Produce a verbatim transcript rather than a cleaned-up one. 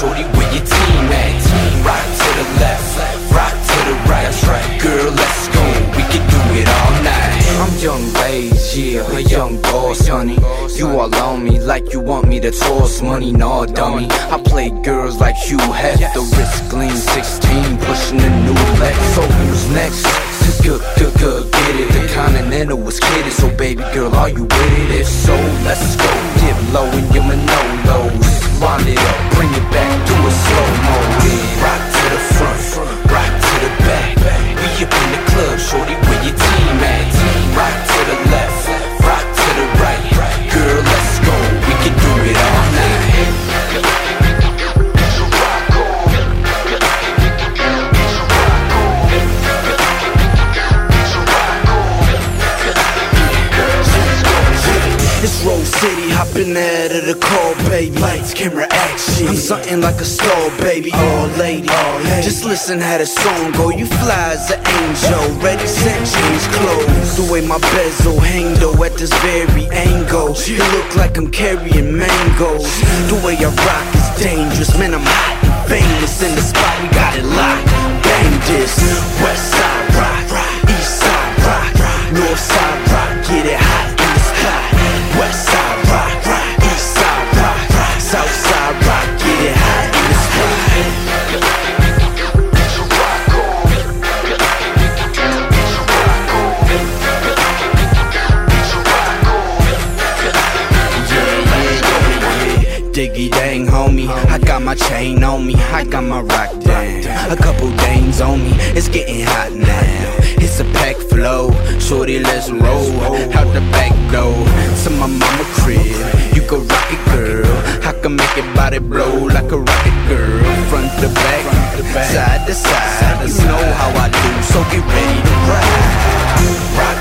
shorty, where your team at? Rock to the left, rock to the right. That's right, girl, let's go, we can do it all night. I'm young Blaze, yeah, a young boss, honey. You all on me like you want me to toss money, nah, dummy. I play girls like Hugh Hef, the wrist gleam sixteen, pushing the new Lex. So who's next? Good, good, good, get it. The Continental was kidded, so baby girl, are you with it? If so, let's go. Dip low in your Manolos, wind it up, bring it back to a slow-mo. Rock to the front, rock to the back. We up in the club, shorty, where your team at? Rock to the left, rock to the right. Girl, let's go, we can do it all night. It's Rose City, hopping out of the car, baby. Lights, camera, action. I'm something like a star, baby. Oh, lady, just listen how the song go. You fly as an angel, ready, set, change clothes. The way my bezel hang though at this very angle, it look like I'm carrying mangoes. The way I rock is dangerous, man, I'm hot and famous. In the spot, we got it locked. Bang this, west side rock, east side rock, north side rock, get it hot in the spot. West side rock, east side rock, south side rock, get it hot in the spot. Diggy dang, homie, I got my chain on me, I got my rock down. A couple dames on me, it's getting hot now. It's a pack flow, shorty, let's roll. Out the back door, to my mama crib. You can rock it, girl. I can make it body blow like a rocket, girl. Front to back, side to side. You know how I do, so get ready to ride.